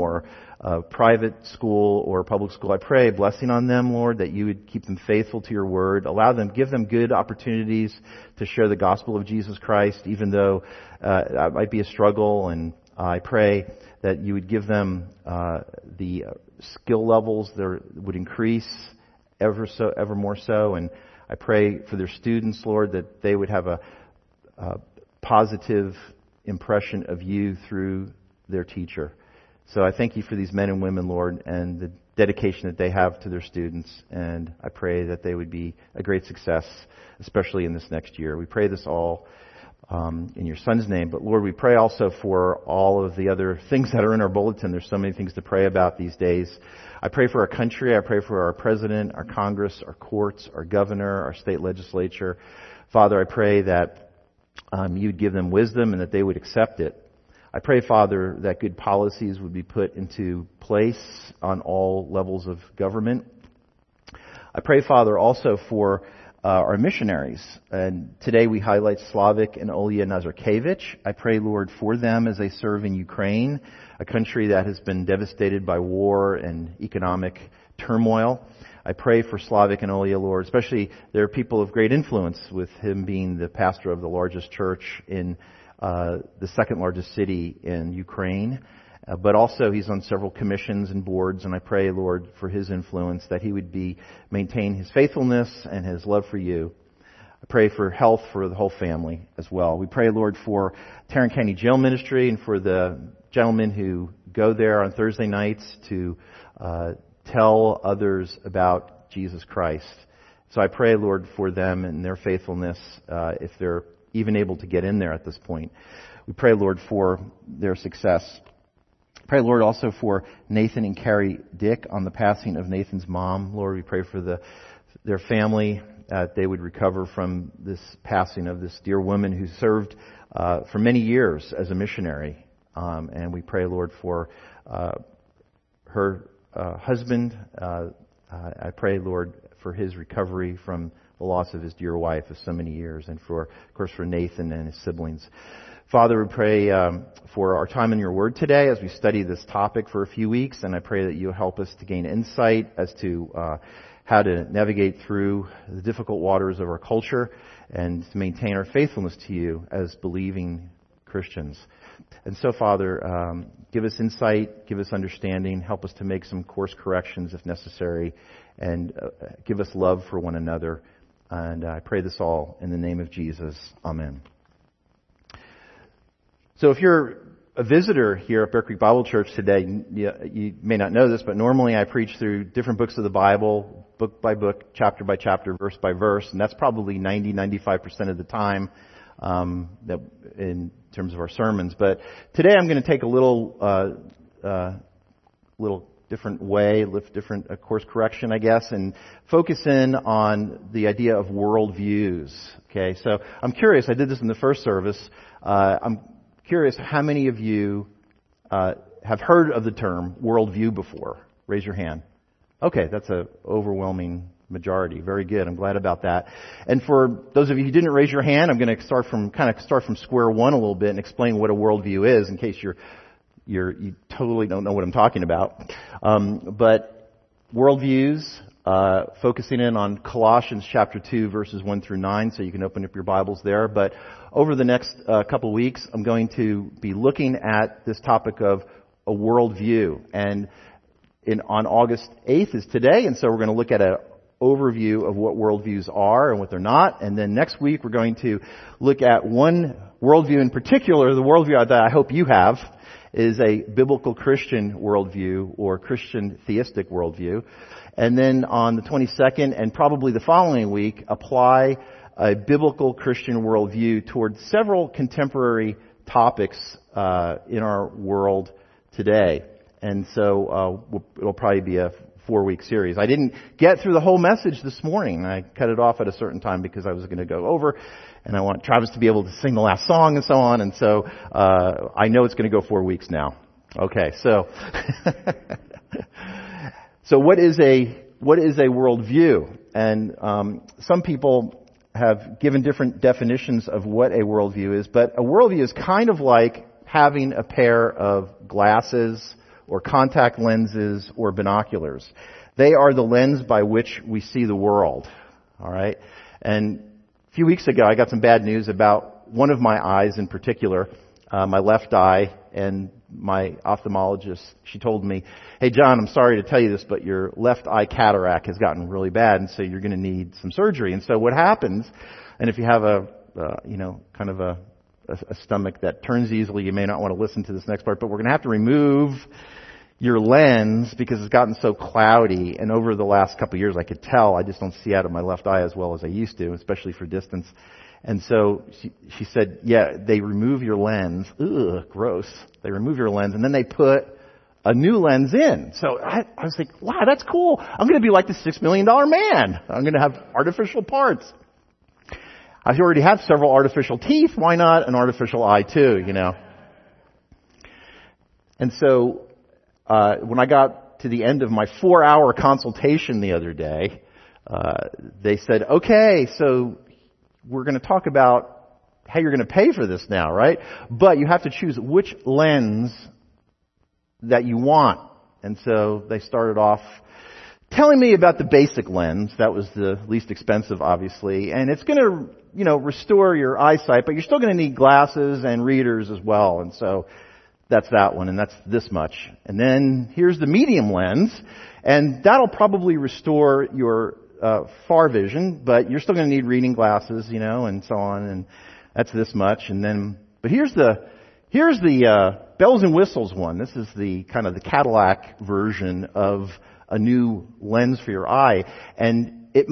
or private school or public school. I pray a blessing on them, Lord, that you would keep them faithful to your word. Give them good opportunities to share the gospel of Jesus Christ, even though that might be a struggle. And I pray that you would give them the skill levels that would increase ever more so. And I pray for their students, Lord, that they would have a positive impression of you through their teacher. So I thank you for these men and women, Lord, and the dedication that they have to their students. And I pray that they would be a great success, especially in this next year. We pray this all in your Son's name. But Lord, we pray also for all of the other things that are in our bulletin. There's so many things to pray about these days. I pray for our country. I pray for our president, our Congress, our courts, our governor, our state legislature. Father, I pray that you'd give them wisdom and that they would accept it. I pray, Father, that good policies would be put into place on all levels of government. I pray, Father, also for our missionaries. And today we highlight Slavik and Olya Nazarkevich. I pray, Lord, for them as they serve in Ukraine, a country that has been devastated by war and economic turmoil. I pray for Slavik and Olya, Lord, especially they're people of great influence, with him being the pastor of the largest church in the second largest city in Ukraine. But also he's on several commissions and boards, and I pray, Lord, for his influence, that he would maintain his faithfulness and his love for you. I pray for health for the whole family as well. We pray, Lord, for Tarrant County Jail Ministry and for the gentlemen who go there on Thursday nights to tell others about Jesus Christ. So I pray, Lord, for them and their faithfulness, if they're even able to get in there at this point. We pray, Lord, for their success. Pray, Lord, also for Nathan and Carrie Dick on the passing of Nathan's mom. Lord, we pray for their family, that they would recover from this passing of this dear woman who served for many years as a missionary. And we pray, Lord, for her husband. I pray, Lord, for his recovery from the loss of his dear wife of so many years, and of course, for Nathan and his siblings. Father, we pray for our time in your word today as we study this topic for a few weeks, and I pray that you help us to gain insight as to how to navigate through the difficult waters of our culture and to maintain our faithfulness to you as believing Christians. And so, Father, give us insight, give us understanding, help us to make some course corrections if necessary, and give us love for one another. And I pray this all in the name of Jesus. Amen. So if you're a visitor here at Bear Creek Bible Church today, you may not know this, but normally I preach through different books of the Bible, book by book, chapter by chapter, verse by verse, and that's probably 95% of the time that in terms of our sermons. But today I'm going to take a little different way, different course correction, I guess, and focus in on the idea of worldviews. Okay, so I'm curious. I did this in the first service. I'm curious how many of you have heard of the term worldview before. Raise your hand. Okay, that's an overwhelming majority. Very good. I'm glad about that. And for those of you who didn't raise your hand, I'm going to start from square one a little bit and explain what a worldview is, in case you totally don't know what I'm talking about. But worldviews, focusing in on Colossians chapter 2, verses 1 through 9, so you can open up your Bibles there. But over the next couple of weeks, I'm going to be looking at this topic of a worldview. And on August 8th is today, and so we're going to look at an overview of what worldviews are and what they're not. And then next week, we're going to look at one worldview in particular. The worldview that I hope you have is a biblical Christian worldview or Christian theistic worldview. And then on the 22nd and probably the following week, apply a biblical Christian worldview towards several contemporary topics in our world today. And so it'll probably be a 4-week series. I didn't get through the whole message this morning. I cut it off at a certain time because I was going to go over, and I want Travis to be able to sing the last song and so on. And so I know it's going to go 4 weeks now. Okay, so so what is a worldview? And some people have given different definitions of what a worldview is, but a worldview is kind of like having a pair of glasses or contact lenses or binoculars. They are the lens by which we see the world. All right? And a few weeks ago, I got some bad news about one of my eyes in particular, my left eye, and my ophthalmologist, she told me, "Hey John, I'm sorry to tell you this, but your left eye cataract has gotten really bad, and so you're going to need some surgery." And so what happens, and if you have a stomach that turns easily, you may not want to listen to this next part, but we're going to have to remove your lens because it's gotten so cloudy. And over the last couple of years, I could tell I just don't see out of my left eye as well as I used to, especially for distance. And so she said, yeah, they remove your lens. Ugh, gross. They remove your lens and then they put a new lens in. So I was like, wow, that's cool. I'm going to be like the $6 million man. I'm going to have artificial parts. I already have several artificial teeth. Why not an artificial eye too, you know? And so when I got to the end of my 4-hour consultation the other day, they said, okay, so we're going to talk about how you're going to pay for this now, right? But you have to choose which lens that you want. And so they started off telling me about the basic lens. That was the least expensive, obviously. And it's going to, restore your eyesight, but you're still going to need glasses and readers as well. And so that's that one, and that's this much. And then here's the medium lens, and that'll probably restore your far vision, but you're still going to need reading glasses, and so on, and that's this much. And then, but here's the bells and whistles one. This is the kind of the Cadillac version of a new lens for your eye, and it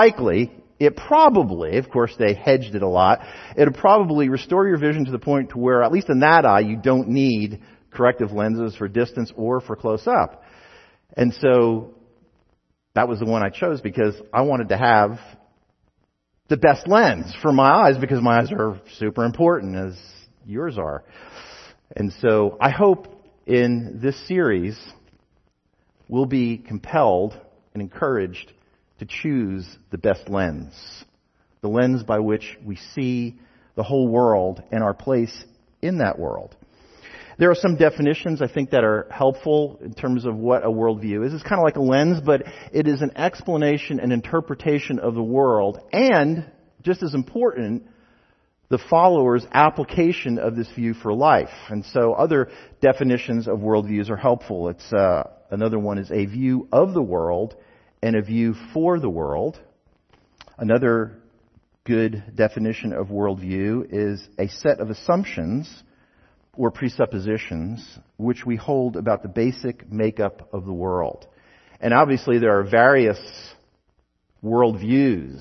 probably, of course they hedged it a lot, it'll probably restore your vision to the point to where, at least in that eye, you don't need corrective lenses for distance or for close up. And so that was the one I chose because I wanted to have the best lens for my eyes because my eyes are super important, as yours are. And so I hope in this series we'll be compelled and encouraged to choose the best lens, the lens by which we see the whole world and our place in that world. There are some definitions I think that are helpful in terms of what a worldview is. It's kind of like a lens, but it is an explanation and interpretation of the world, and just as important, the follower's application of this view for life. And so other definitions of worldviews are helpful. It's another one is a view of the world and a view for the world. Another good definition of worldview is a set of assumptions or presuppositions which we hold about the basic makeup of the world. And obviously there are various worldviews.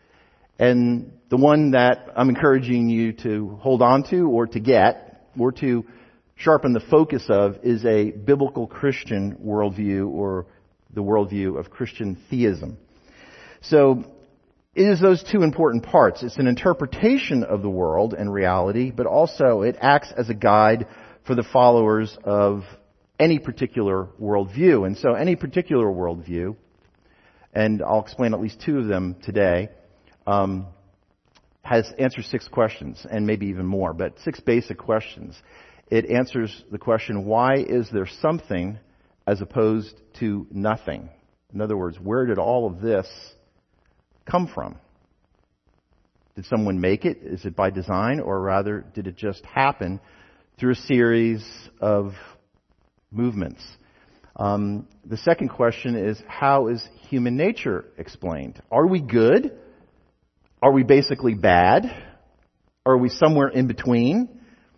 And the one that I'm encouraging you to hold on to or to get or to sharpen the focus of is a biblical Christian worldview, or the worldview of Christian theism. So it is those two important parts. It's an interpretation of the world and reality, but also it acts as a guide for the followers of any particular worldview. And so any particular worldview, and I'll explain at least two of them today, answers 6 questions, and maybe even more, but 6 basic questions. It answers the question, why is there something as opposed to nothing? In other words, where did all of this come from? Did someone make it? Is it by design? Or rather, did it just happen through a series of movements? The second question is, how is human nature explained? Are we good? Are we basically bad? Are we somewhere in between?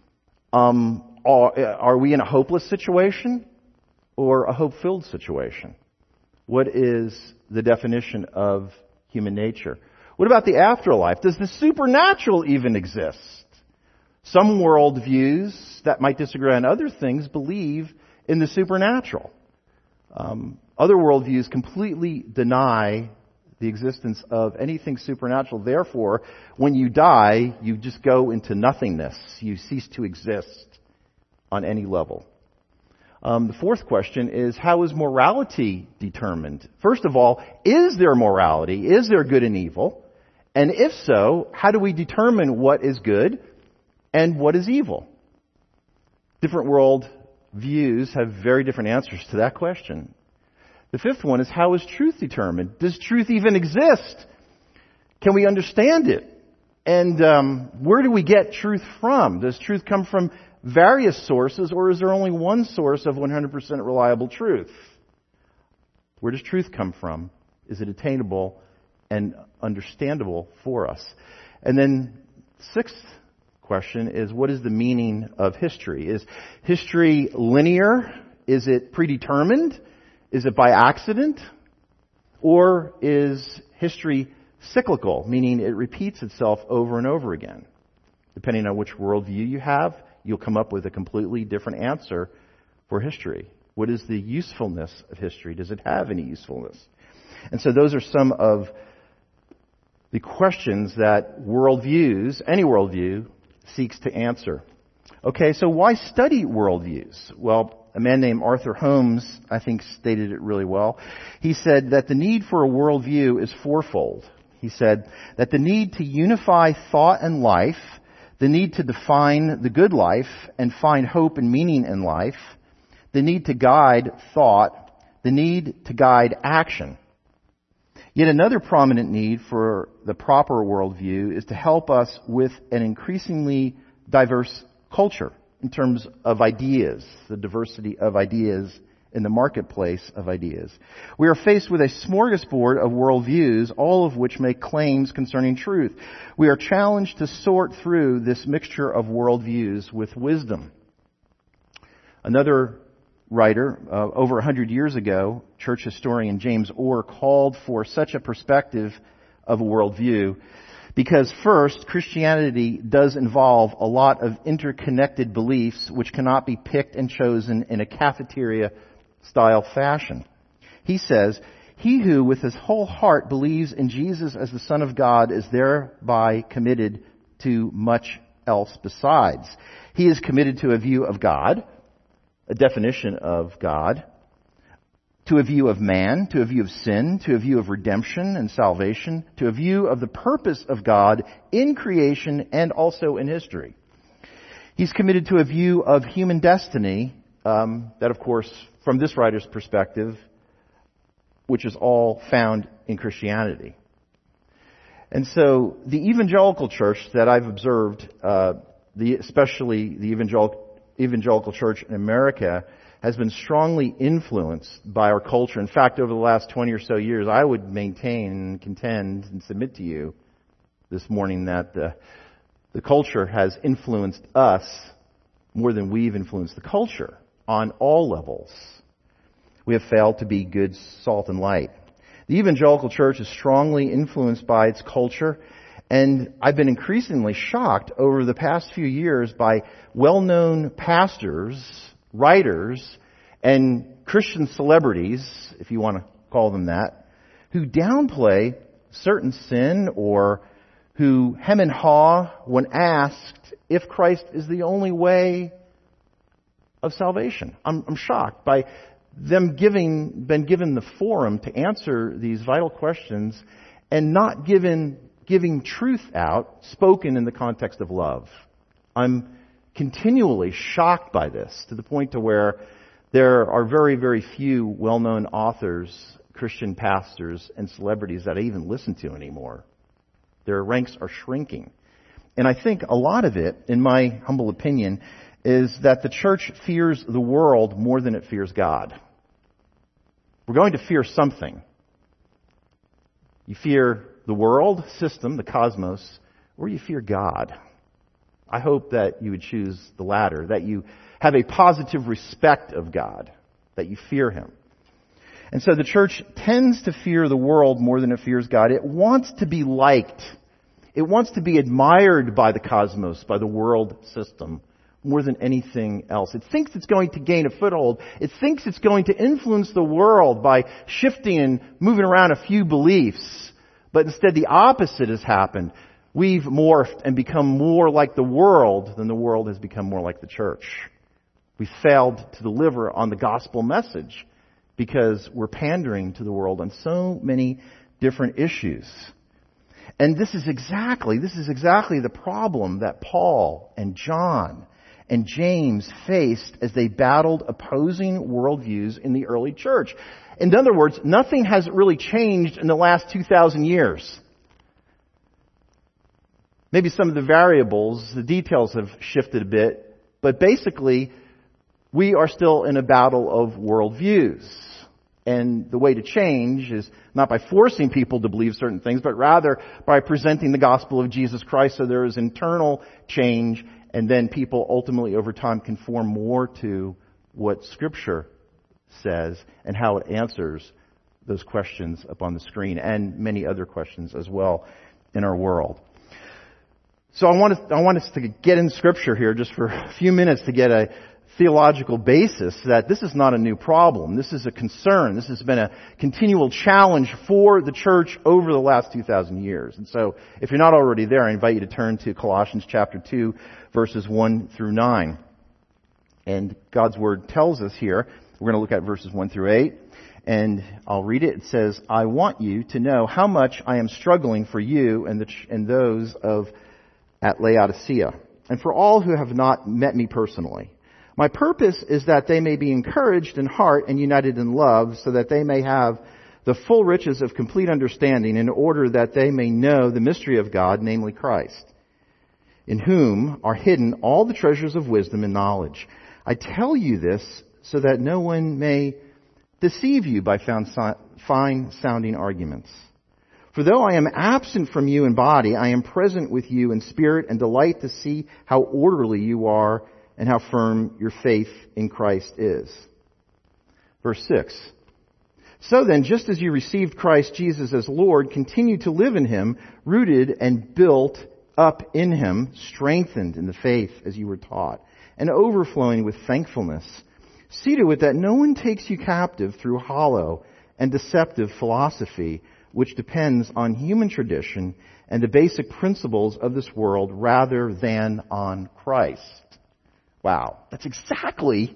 Are we in a hopeless situation or a hope-filled situation? What is the definition of human nature? What about the afterlife? Does the supernatural even exist? Some worldviews that might disagree on other things believe in the supernatural. Other worldviews completely deny the existence of anything supernatural. Therefore, when you die, you just go into nothingness. You cease to exist on any level. The fourth question is, how is morality determined? First of all, is there morality? Is there good and evil? And if so, how do we determine what is good and what is evil? Different world views have very different answers to that question. The fifth one is, how is truth determined? Does truth even exist? Can we understand it? And where do we get truth from? Does truth come from various sources, or is there only one source of 100% reliable truth? Where does truth come from? Is it attainable and understandable for us? And then sixth question is, what is the meaning of history? Is history linear? Is it predetermined? Is it by accident? Or is history cyclical, meaning it repeats itself over and over again? Depending on which worldview you have, you'll come up with a completely different answer for history. What is the usefulness of history? Does it have any usefulness? And so those are some of the questions that worldviews, any worldview, seeks to answer. Okay, so why study worldviews? Well, a man named Arthur Holmes, I think, stated it really well. He said that the need for a worldview is fourfold. He said that the need to unify thought and life, the need to define the good life and find hope and meaning in life, the need to guide thought, the need to guide action. Yet another prominent need for the proper worldview is to help us with an increasingly diverse culture in terms of ideas, the diversity of ideas in the marketplace of ideas. We are faced with a smorgasbord of worldviews, all of which make claims concerning truth. We are challenged to sort through this mixture of worldviews with wisdom. Another writer, over 100 years ago, church historian James Orr, called for such a perspective of a worldview because, first, Christianity does involve a lot of interconnected beliefs which cannot be picked and chosen in a cafeteria-style fashion. He says, "He who with his whole heart believes in Jesus as the Son of God is thereby committed to much else besides. He is committed to a view of God, a definition of God, to a view of man, to a view of sin, to a view of redemption and salvation, to a view of the purpose of God in creation and also in history. He's committed to a view of human destiny, that of course, from this writer's perspective, which is all found in Christianity." And so the evangelical church that I've observed, especially the evangelical church in America, has been strongly influenced by our culture. In fact, over the last 20 or so years, I would maintain and contend and submit to you this morning that the culture has influenced us more than we've influenced the culture on all levels. We have failed to be good salt and light. The evangelical church is strongly influenced by its culture, and I've been increasingly shocked over the past few years by well-known pastors, writers, and Christian celebrities, if you want to call them that, who downplay certain sin or who hem and haw when asked if Christ is the only way of salvation. I'm shocked by them been given the forum to answer these vital questions and not giving truth out, spoken in the context of love. I'm continually shocked by this, to the point to where there are very, very few well-known authors, Christian pastors, and celebrities that I even listen to anymore. Their ranks are shrinking. And I think a lot of it, in my humble opinion, is that the church fears the world more than it fears God. We're going to fear something. You fear the world system, the cosmos, or you fear God. I hope that you would choose the latter, that you have a positive respect of God, that you fear Him. And so the church tends to fear the world more than it fears God. It wants to be liked. It wants to be admired by the cosmos, by the world system, more than anything else. It thinks it's going to gain a foothold. It thinks it's going to influence the world by shifting and moving around a few beliefs. But instead the opposite has happened. We've morphed and become more like the world than the world has become more like the church. We failed to deliver on the gospel message because we're pandering to the world on so many different issues. And this is exactly the problem that Paul and John and James faced as they battled opposing worldviews in the early church. In other words, nothing has really changed in the last 2,000 years. Maybe some of the variables, the details have shifted a bit, but basically, we are still in a battle of worldviews. And the way to change is not by forcing people to believe certain things, but rather by presenting the gospel of Jesus Christ so there is internal change, and then people ultimately over time conform more to what Scripture says and how it answers those questions up on the screen and many other questions as well in our world. So I want us to get in Scripture here just for a few minutes to get a theological basis that this is not a new problem. This is a concern. This has been a continual challenge for the church over the last 2,000 years. And so if you're not already there, I invite you to turn to Colossians chapter 2, verses 1 through 9. And God's Word tells us here, we're going to look at verses 1 through 8. And I'll read it. It says, I want you to know how much I am struggling for you and those at Laodicea, and for all who have not met me personally. My purpose is that they may be encouraged in heart and united in love, so that they may have the full riches of complete understanding, in order that they may know the mystery of God, namely Christ, in whom are hidden all the treasures of wisdom and knowledge. I tell you this so that no one may deceive you by fine-sounding arguments. For though I am absent from you in body, I am present with you in spirit, and delight to see how orderly you are and how firm your faith in Christ is. Verse 6. So then, just as you received Christ Jesus as Lord, continue to live in Him, rooted and built up in Him, strengthened in the faith as you were taught, and overflowing with thankfulness. See to it that no one takes you captive through hollow and deceptive philosophy, which depends on human tradition and the basic principles of this world rather than on Christ. Wow, that's exactly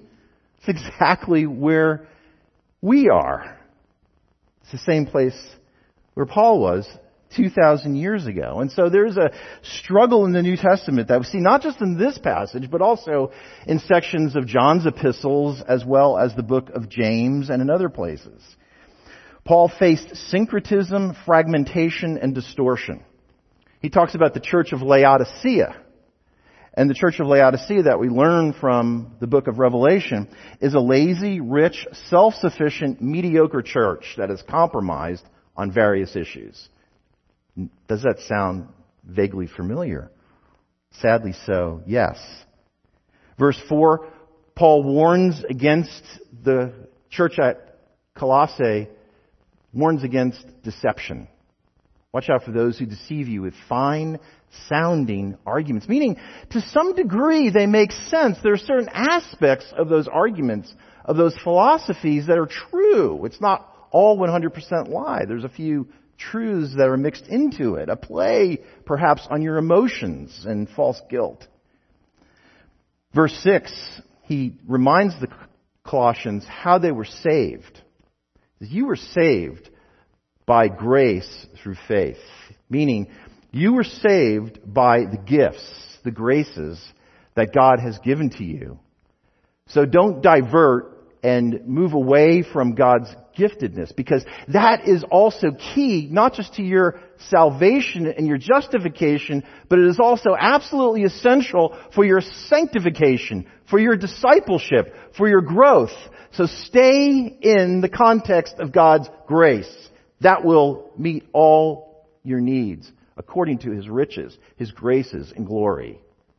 where we are. It's the same place where Paul was 2,000 years ago. And so there's a struggle in the New Testament that we see not just in this passage, but also in sections of John's epistles, as well as the book of James and in other places. Paul faced syncretism, fragmentation, and distortion. He talks about the church of Laodicea. And the church of Laodicea that we learn from the book of Revelation is a lazy, rich, self-sufficient, mediocre church that is compromised on various issues. Does that sound vaguely familiar? Sadly so, yes. Verse 4, Paul warns against the church at Colossae, warns against deception. Watch out for those who deceive you with fine-sounding arguments. Meaning, to some degree, they make sense. There are certain aspects of those arguments, of those philosophies that are true. It's not all 100% lie. There's a few truths that are mixed into it. A play, perhaps, on your emotions and false guilt. Verse 6, he reminds the Colossians how they were saved. You were saved by grace through faith. Meaning, you were saved by the gifts, the graces that God has given to you. So don't divert and move away from God's giftedness, because that is also key, not just to your salvation and your justification, but it is also absolutely essential for your sanctification, for your discipleship, for your growth. So stay in the context of God's grace. That will meet all your needs according to His riches, His graces and glory.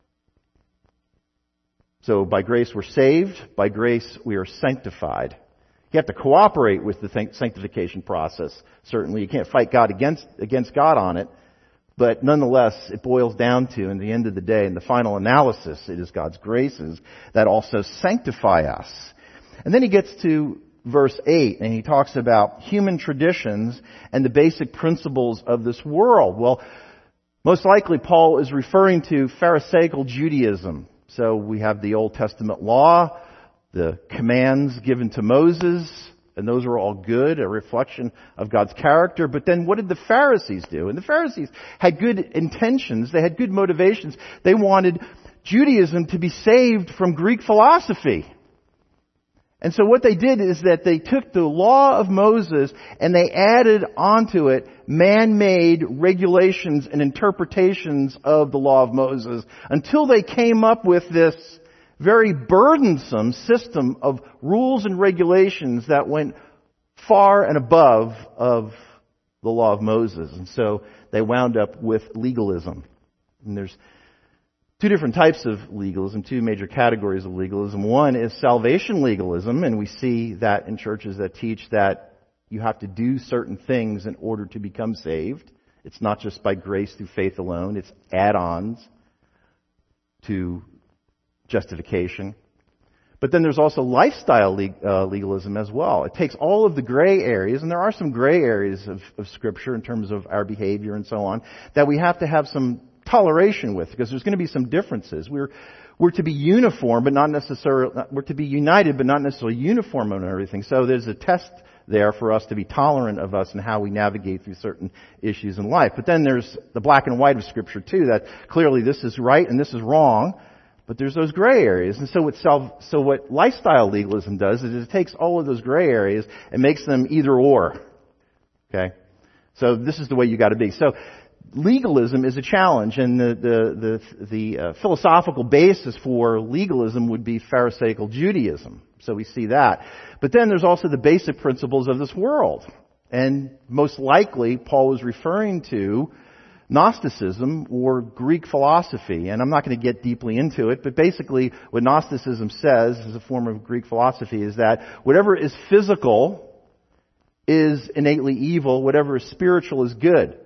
So by grace we're saved, by grace we are sanctified. You have to cooperate with the sanctification process, certainly. You can't fight God against God on it. But nonetheless, it boils down to, in the end of the day, in the final analysis, it is God's graces that also sanctify us. And then he gets to verse 8, and he talks about human traditions and the basic principles of this world. Well, most likely Paul is referring to Pharisaical Judaism. So we have the Old Testament law, the commands given to Moses, and those are all good, a reflection of God's character. But then what did the Pharisees do? And the Pharisees had good intentions. They had good motivations. They wanted Judaism to be saved from Greek philosophy. And so what they did is that they took the law of Moses and they added onto it man-made regulations and interpretations of the law of Moses until they came up with this very burdensome system of rules and regulations that went far and above of the law of Moses. And so they wound up with legalism. And there's two different types of legalism, two major categories of legalism. One is salvation legalism, and we see that in churches that teach that you have to do certain things in order to become saved. It's not just by grace through faith alone, it's add-ons to justification. But then there's also lifestyle legalism as well. It takes all of the gray areas, and there are some gray areas of Scripture in terms of our behavior and so on, that we have to have some toleration with, because there's going to be some differences. We're to be uniform, but not necessarily, we're to be united, but not necessarily uniform on everything. So there's a test there for us to be tolerant of us and how we navigate through certain issues in life. But then there's the black and white of Scripture too, that clearly this is right and this is wrong, but there's those gray areas. And so what lifestyle legalism does is it takes all of those gray areas and makes them either or. Okay? So this is the way you got to be. So legalism is a challenge, and the philosophical basis for legalism would be Pharisaical Judaism. So we see that. But then there's also the basic principles of this world. And most likely, Paul was referring to Gnosticism or Greek philosophy. And I'm not going to get deeply into it, but basically what Gnosticism says as a form of Greek philosophy is that whatever is physical is innately evil, whatever is spiritual is good.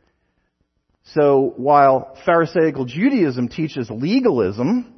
So while Pharisaical Judaism teaches legalism,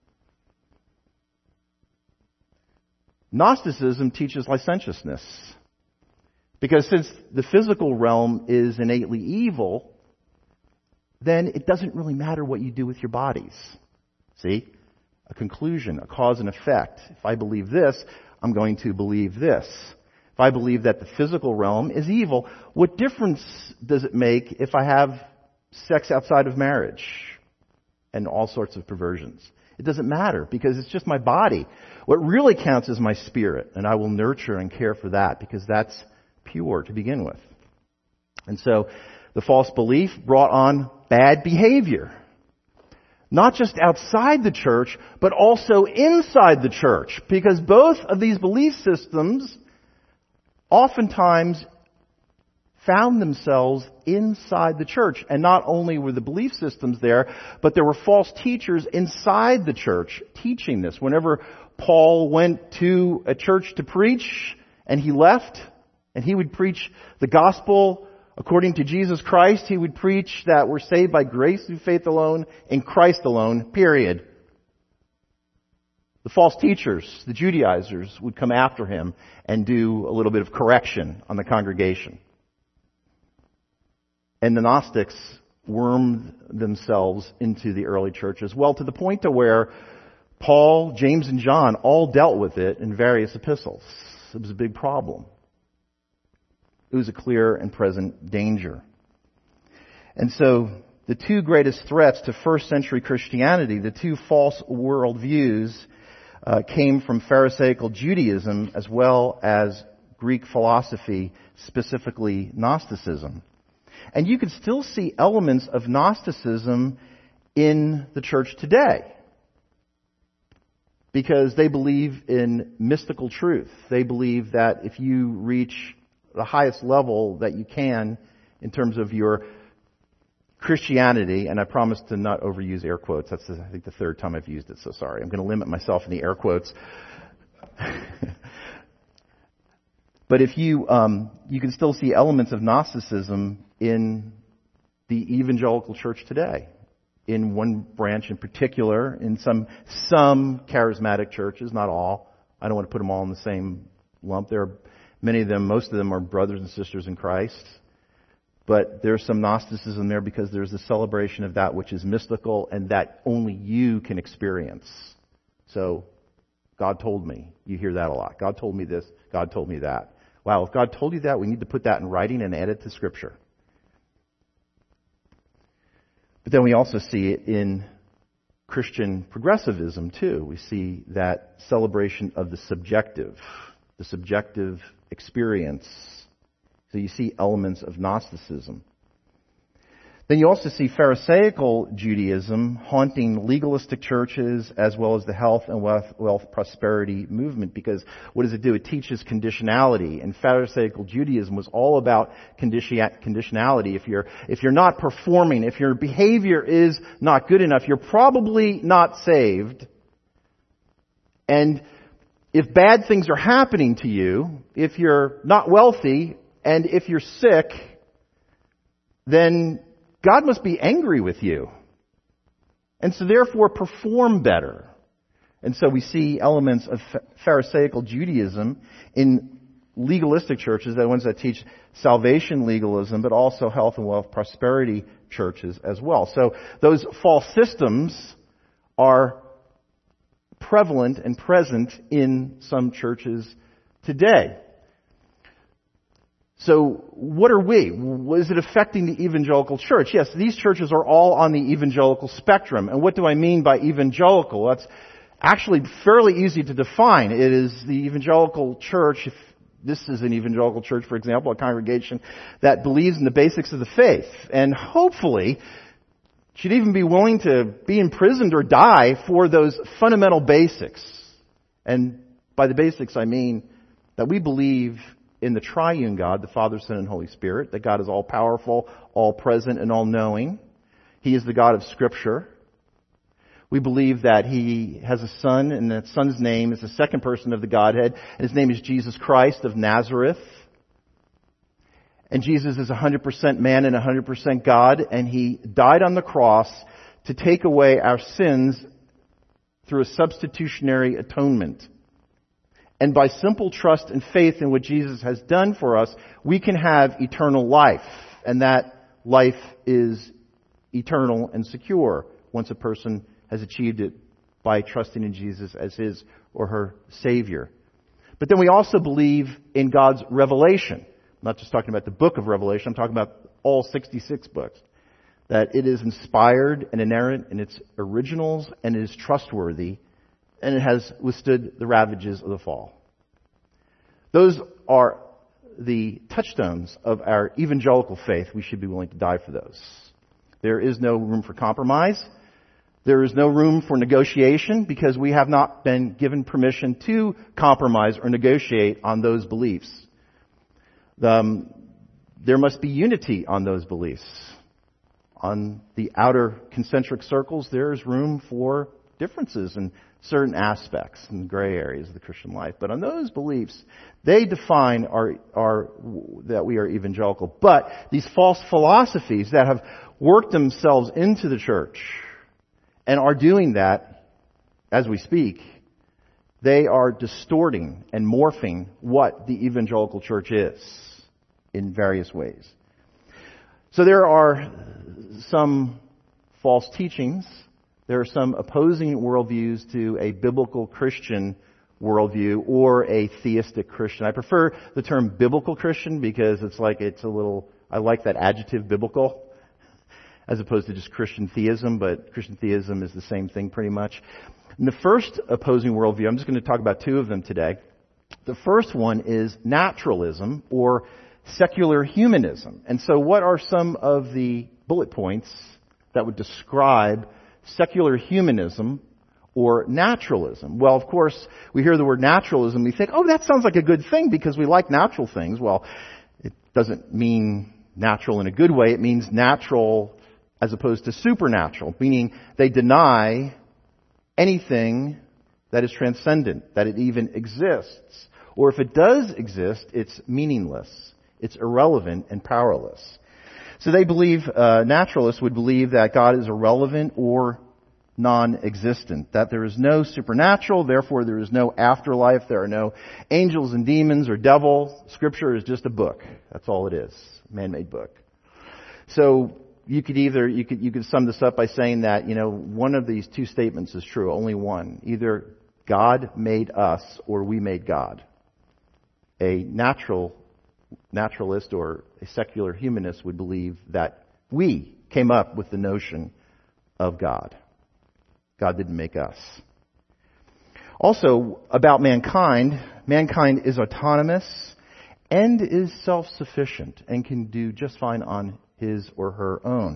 Gnosticism teaches licentiousness. Because since the physical realm is innately evil, then it doesn't really matter what you do with your bodies. See? A conclusion, a cause and effect. If I believe this, I'm going to believe this. If I believe that the physical realm is evil, what difference does it make if I have sex outside of marriage and all sorts of perversions? It doesn't matter because it's just my body. What really counts is my spirit, and I will nurture and care for that because that's pure to begin with. And so the false belief brought on bad behavior. Not just outside the church, but also inside the church. Because both of these belief systems oftentimes found themselves inside the church. And not only were the belief systems there, but there were false teachers inside the church teaching this. Whenever Paul went to a church to preach and he left, and he would preach the gospel according to Jesus Christ, he would preach that we're saved by grace through faith alone, in Christ alone, period. The false teachers, the Judaizers, would come after him and do a little bit of correction on the congregation. And the Gnostics wormed themselves into the early church as well, to the point to where Paul, James, and John all dealt with it in various epistles. It was a big problem. It was a clear and present danger. And so the two greatest threats to first century Christianity, the two false worldviews, came from Pharisaical Judaism as well as Greek philosophy, specifically Gnosticism. And you can still see elements of Gnosticism in the church today. Because they believe in mystical truth. They believe that if you reach the highest level that you can in terms of your Christianity, and I promise to not overuse air quotes. That's, I think, the third time I've used it, so sorry. I'm going to limit myself in the air quotes. But if you can still see elements of Gnosticism in the evangelical church today. In one branch in particular, in some charismatic churches, not all. I don't want to put them all in the same lump. There are many of them, most of them are brothers and sisters in Christ. But there's some Gnosticism there because there's a celebration of that which is mystical and that only you can experience. So, God told me. You hear that a lot. God told me this. God told me that. Wow, if God told you that, we need to put that in writing and add it to Scripture. But then we also see it in Christian progressivism too. We see that celebration of the subjective experience. So you see elements of Gnosticism. Then you also see Pharisaical Judaism haunting legalistic churches as well as the health and wealth prosperity movement, because what does it do? It teaches conditionality. And Pharisaical Judaism was all about conditionality. If you're not performing, if your behavior is not good enough, you're probably not saved. And if bad things are happening to you, if you're not wealthy, and if you're sick, then God must be angry with you. And so therefore perform better. And so we see elements of Pharisaical Judaism in legalistic churches, the ones that teach salvation legalism, but also health and wealth prosperity churches as well. So those false systems are prevalent and present in some churches today. So what are we? Is it affecting the evangelical church? Yes, these churches are all on the evangelical spectrum. And what do I mean by evangelical? That's actually fairly easy to define. It is the evangelical church, if this is an evangelical church, for example, a congregation that believes in the basics of the faith, and hopefully should even be willing to be imprisoned or die for those fundamental basics. And by the basics, I mean that we believe in the triune God, the Father, Son, and Holy Spirit, that God is all-powerful, all-present, and all-knowing. He is the God of Scripture. We believe that He has a Son, and that Son's name is the second person of the Godhead, and His name is Jesus Christ of Nazareth. And Jesus is 100% man and 100% God, and He died on the cross to take away our sins through a substitutionary atonement. And by simple trust and faith in what Jesus has done for us, we can have eternal life. And that life is eternal and secure once a person has achieved it by trusting in Jesus as his or her Savior. But then we also believe in God's revelation. I'm not just talking about the book of Revelation, I'm talking about all 66 books. That it is inspired and inerrant in its originals, and it is trustworthy, and it has withstood the ravages of the fall. Those are the touchstones of our evangelical faith. We should be willing to die for those. There is no room for compromise. There is no room for negotiation, because we have not been given permission to compromise or negotiate on those beliefs. There must be unity on those beliefs. On the outer concentric circles, there is room for differences in certain aspects and gray areas of the Christian life. But on those beliefs, they define that we are evangelical. But these false philosophies that have worked themselves into the church and are doing that as we speak, they are distorting and morphing what the evangelical church is in various ways. So there are some false teachings. There are some opposing worldviews to a biblical Christian worldview or a theistic Christian. I prefer the term biblical Christian because I like that adjective, biblical, as opposed to just Christian theism, but Christian theism is the same thing pretty much. And the first opposing worldview, I'm just going to talk about two of them today. The first one is naturalism or secular humanism. And so what are some of the bullet points that would describe secular humanism or naturalism? Well, of course, we hear the word naturalism, we think, oh, that sounds like a good thing because we like natural things. Well, it doesn't mean natural in a good way. It means natural as opposed to supernatural, meaning they deny anything that is transcendent, that it even exists. Or if it does exist, it's meaningless, it's irrelevant and powerless. So they believe, naturalists would believe that God is irrelevant or non-existent, that there is no supernatural, therefore there is no afterlife, there are no angels and demons or devil. Scripture is just a book. That's all it is, a man-made book. So you could sum this up by saying that, one of these two statements is true, only one. Either God made us or we made God. A naturalist or a secular humanist would believe that we came up with the notion of God. God didn't make us. Also, about mankind is autonomous and is self-sufficient and can do just fine on his or her own.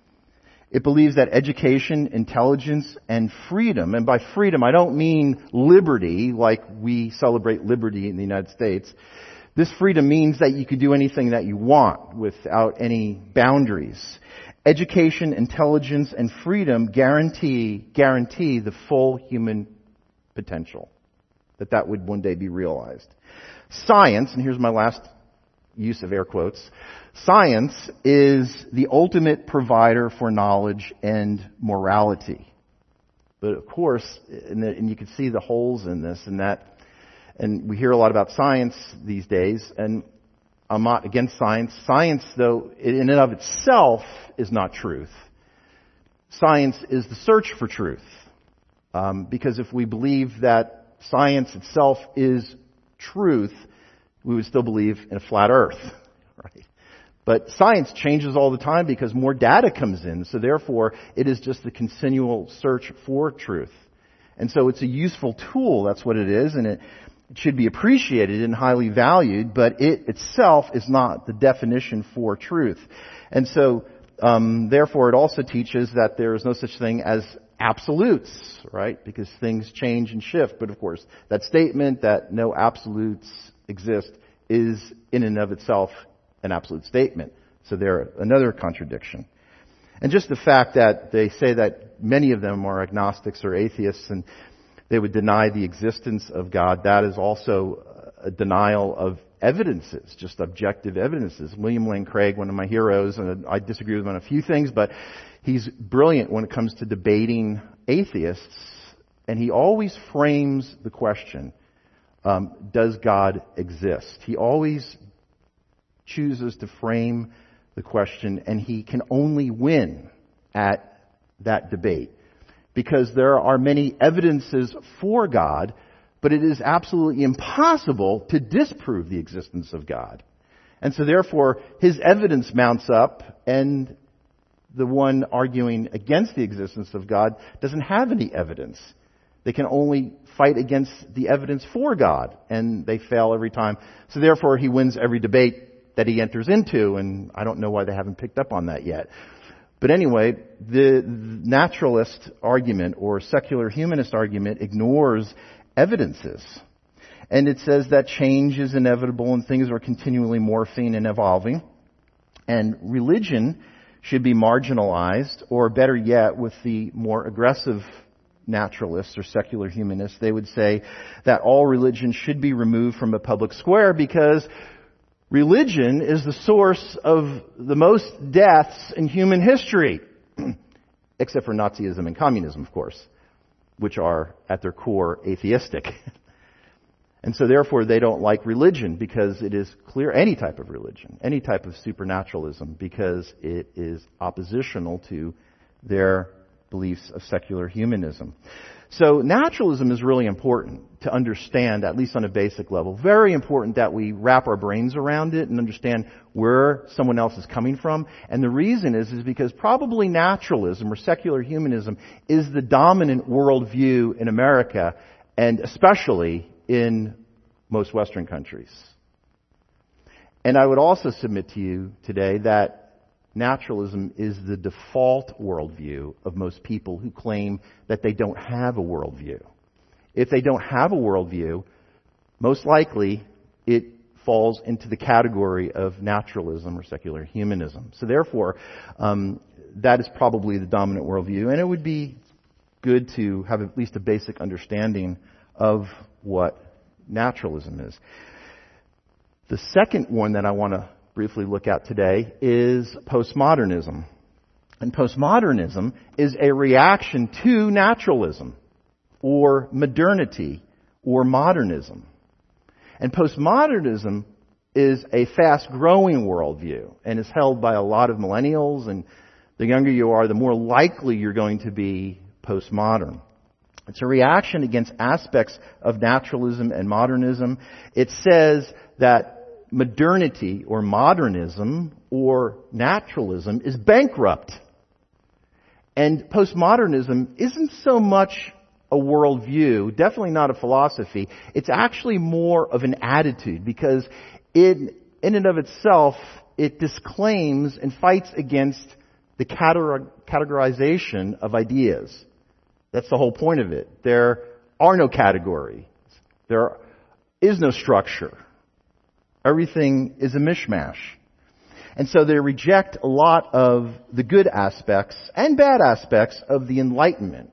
It believes that education, intelligence, and freedom, and by freedom I don't mean liberty like we celebrate liberty in the United States. This freedom means that you can do anything that you want without any boundaries. Education, intelligence, and freedom guarantee the full human potential. That would one day be realized. Science, and here's my last use of air quotes, science is the ultimate provider for knowledge and morality. But of course, and you can see the holes in this and that, and we hear a lot about science these days, and I'm not against science. Science, though, in and of itself is not truth. Science is the search for truth. Because if we believe that science itself is truth, we would still believe in a flat earth, right? But science changes all the time because more data comes in, so therefore it is just the continual search for truth. And so it's a useful tool, that's what it is, and it should be appreciated and highly valued, but it itself is not the definition for truth. And so, therefore it also teaches that there is no such thing as absolutes, right? Because things change and shift. But of course, that statement that no absolutes exist is in and of itself an absolute statement. So they're another contradiction. And just the fact that they say that many of them are agnostics or atheists and they would deny the existence of God, that is also a denial of evidences, just objective evidences. William Lane Craig, one of my heroes, and I disagree with him on a few things, but he's brilliant when it comes to debating atheists, and he always frames the question, does God exist? He always chooses to frame the question, and he can only win at that debate. Because there are many evidences for God, but it is absolutely impossible to disprove the existence of God. And so therefore, his evidence mounts up, and the one arguing against the existence of God doesn't have any evidence. They can only fight against the evidence for God, and they fail every time. So therefore, he wins every debate that he enters into, and I don't know why they haven't picked up on that yet. But anyway, the naturalist argument or secular humanist argument ignores evidences. And it says that change is inevitable and things are continually morphing and evolving. And religion should be marginalized, or better yet, with the more aggressive naturalists or secular humanists, they would say that all religion should be removed from a public square because religion is the source of the most deaths in human history. Except for Nazism and communism, of course, which are at their core atheistic. And so therefore they don't like religion because it is clear, any type of religion, any type of supernaturalism, because it is oppositional to their beliefs of secular humanism. So naturalism is really important to understand, at least on a basic level. Very important that we wrap our brains around it and understand where someone else is coming from. And the reason is because probably naturalism or secular humanism is the dominant worldview in America, and especially in most Western countries. And I would also submit to you today that naturalism is the default worldview of most people who claim that they don't have a worldview. If they don't have a worldview, most likely it falls into the category of naturalism or secular humanism. So therefore, that is probably the dominant worldview, and it would be good to have at least a basic understanding of what naturalism is. The second one that I want to briefly look at today is postmodernism. And postmodernism is a reaction to naturalism, or modernity, or modernism. And postmodernism is a fast-growing worldview and is held by a lot of millennials, and the younger you are, the more likely you're going to be postmodern. It's a reaction against aspects of naturalism and modernism. It says that modernity or modernism or naturalism is bankrupt. And postmodernism isn't so much a worldview, definitely not a philosophy. It's actually more of an attitude, because in and of itself, it disclaims and fights against the categorization of ideas. That's the whole point of it. There are no categories. There is no structure. Everything is a mishmash. And so they reject a lot of the good aspects and bad aspects of the Enlightenment.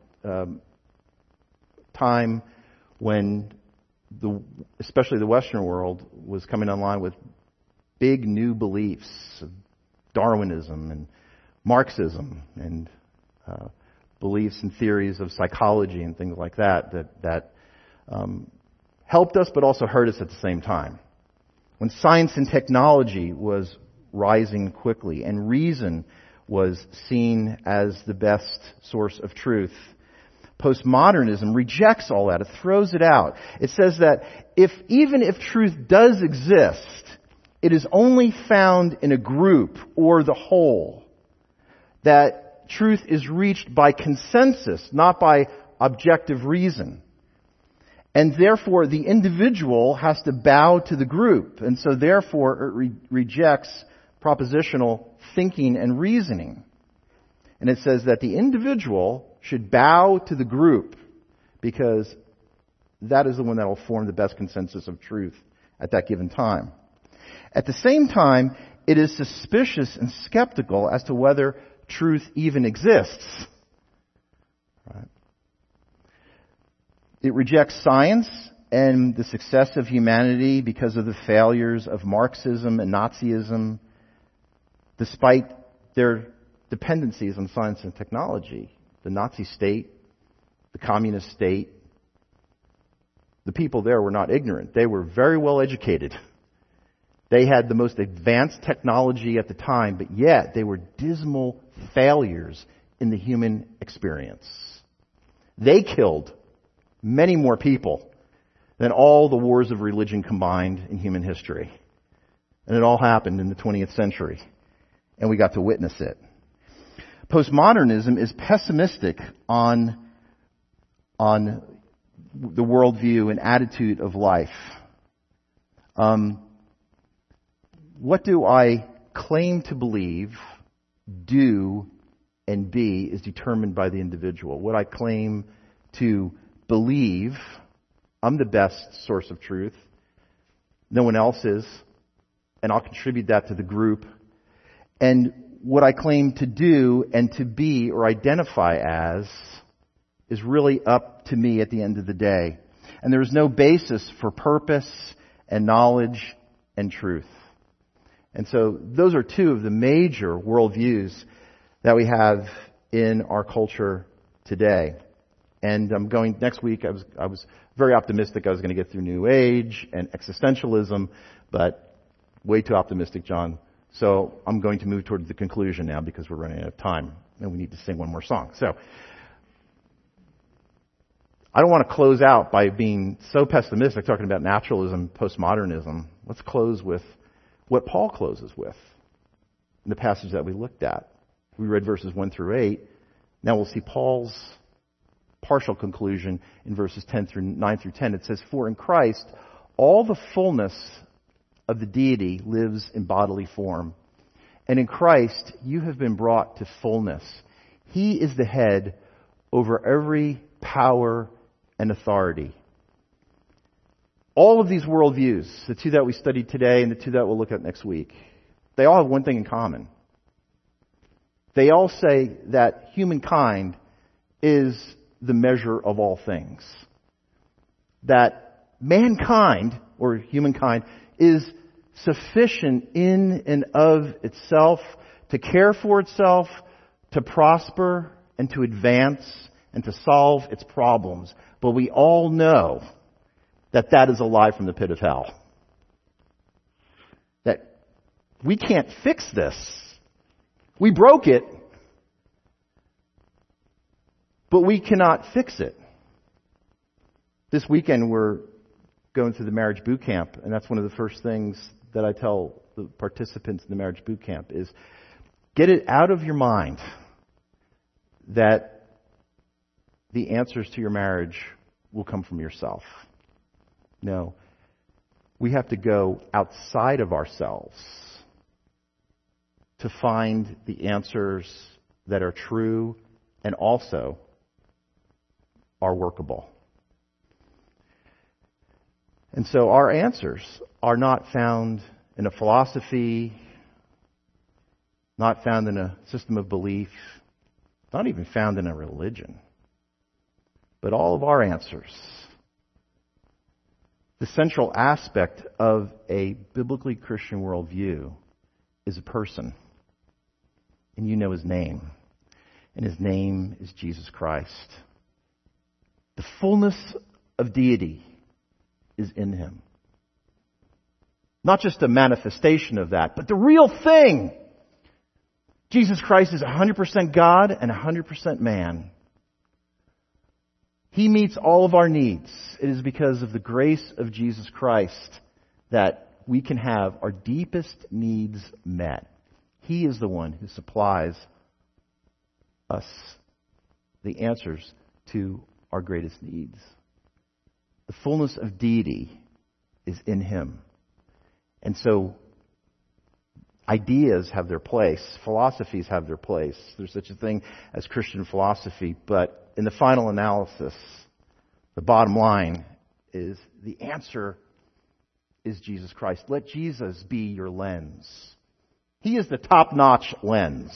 Time when especially the Western world was coming online with big new beliefs, Darwinism and Marxism, and beliefs and theories of psychology and things like that helped us but also hurt us at the same time. When science and technology was rising quickly and reason was seen as the best source of truth, postmodernism rejects all that. It throws it out. It says that even if truth does exist, it is only found in a group or the whole. That truth is reached by consensus, not by objective reason. And therefore, the individual has to bow to the group. And so therefore, it rejects propositional thinking and reasoning. And it says that the individual should bow to the group, because that is the one that will form the best consensus of truth at that given time. At the same time, it is suspicious and skeptical as to whether truth even exists. Right? It rejects science and the success of humanity because of the failures of Marxism and Nazism, despite their dependencies on science and technology. The Nazi state, the communist state, the people there were not ignorant. They were very well educated. They had the most advanced technology at the time, but yet they were dismal failures in the human experience. They killed many more people than all the wars of religion combined in human history. And it all happened in the 20th century. And we got to witness it. Postmodernism is pessimistic on the worldview and attitude of life. What do I claim to believe, do, and be is determined by the individual. What I claim to believe, I'm the best source of truth. No one else is. And I'll contribute that to the group. And what I claim to do and to be or identify as is really up to me at the end of the day. And there is no basis for purpose and knowledge and truth. And so those are two of the major worldviews that we have in our culture today. And I'm going next week. I was very optimistic I was going to get through New Age and existentialism, but way too optimistic, John. So I'm going to move toward the conclusion now because we're running out of time and we need to sing one more song. So I don't want to close out by being so pessimistic, talking about naturalism, postmodernism. Let's close with what Paul closes with in the passage that we looked at. We read verses 1 through 8. Now we'll see Paul's partial conclusion in verses 9 through 10. It says, "For in Christ all the fullness of the deity lives in bodily form. And in Christ you have been brought to fullness. He is the head over every power and authority." All of these worldviews, the two that we studied today and the two that we'll look at next week, they all have one thing in common. They all say that humankind is the measure of all things. That mankind, or humankind, is sufficient in and of itself to care for itself, to prosper, and to advance, and to solve its problems. But we all know that that is a lie from the pit of hell. That we can't fix this. We broke it, but we cannot fix it. This weekend we're going through the marriage boot camp, and that's one of the first things that I tell the participants in the marriage boot camp is get it out of your mind that the answers to your marriage will come from yourself. No. We have to go outside of ourselves to find the answers that are true and also are workable. And so our answers are not found in a philosophy, not found in a system of belief, not even found in a religion. But all of our answers, the central aspect of a biblically Christian worldview is a person. And you know his name. And his name is Jesus Christ. The fullness of deity is in him. Not just a manifestation of that, but the real thing. Jesus Christ is 100% God and 100% man. He meets all of our needs. It is because of the grace of Jesus Christ that we can have our deepest needs met. He is the one who supplies us the answers to our greatest needs. The fullness of deity is in him. And so ideas have their place. Philosophies have their place. There's such a thing as Christian philosophy. But in the final analysis, the bottom line is the answer is Jesus Christ. Let Jesus be your lens. He is the top-notch lens.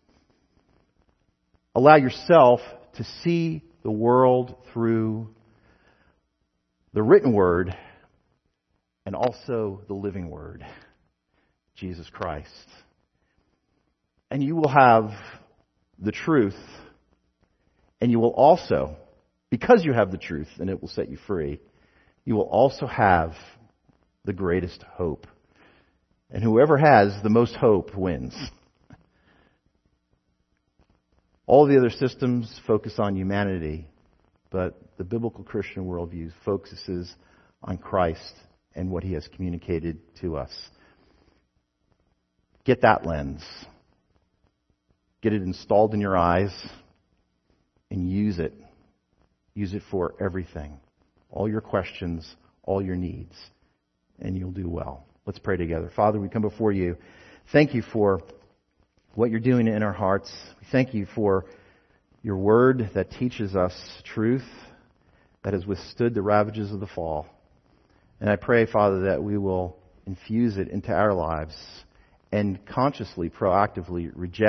Allow yourself to see the world through the written word and also the living word, Jesus Christ. And you will have the truth, and you will also, because you have the truth and it will set you free, you will also have the greatest hope. And whoever has the most hope wins. All the other systems focus on humanity, but the biblical Christian worldview focuses on Christ and what he has communicated to us. Get that lens. Get it installed in your eyes and use it. Use it for everything. All your questions, all your needs, and you'll do well. Let's pray together. Father, we come before you. Thank you for what you're doing in our hearts. We thank you for your word that teaches us truth that has withstood the ravages of the fall. And I pray, Father, that we will infuse it into our lives and consciously, proactively reject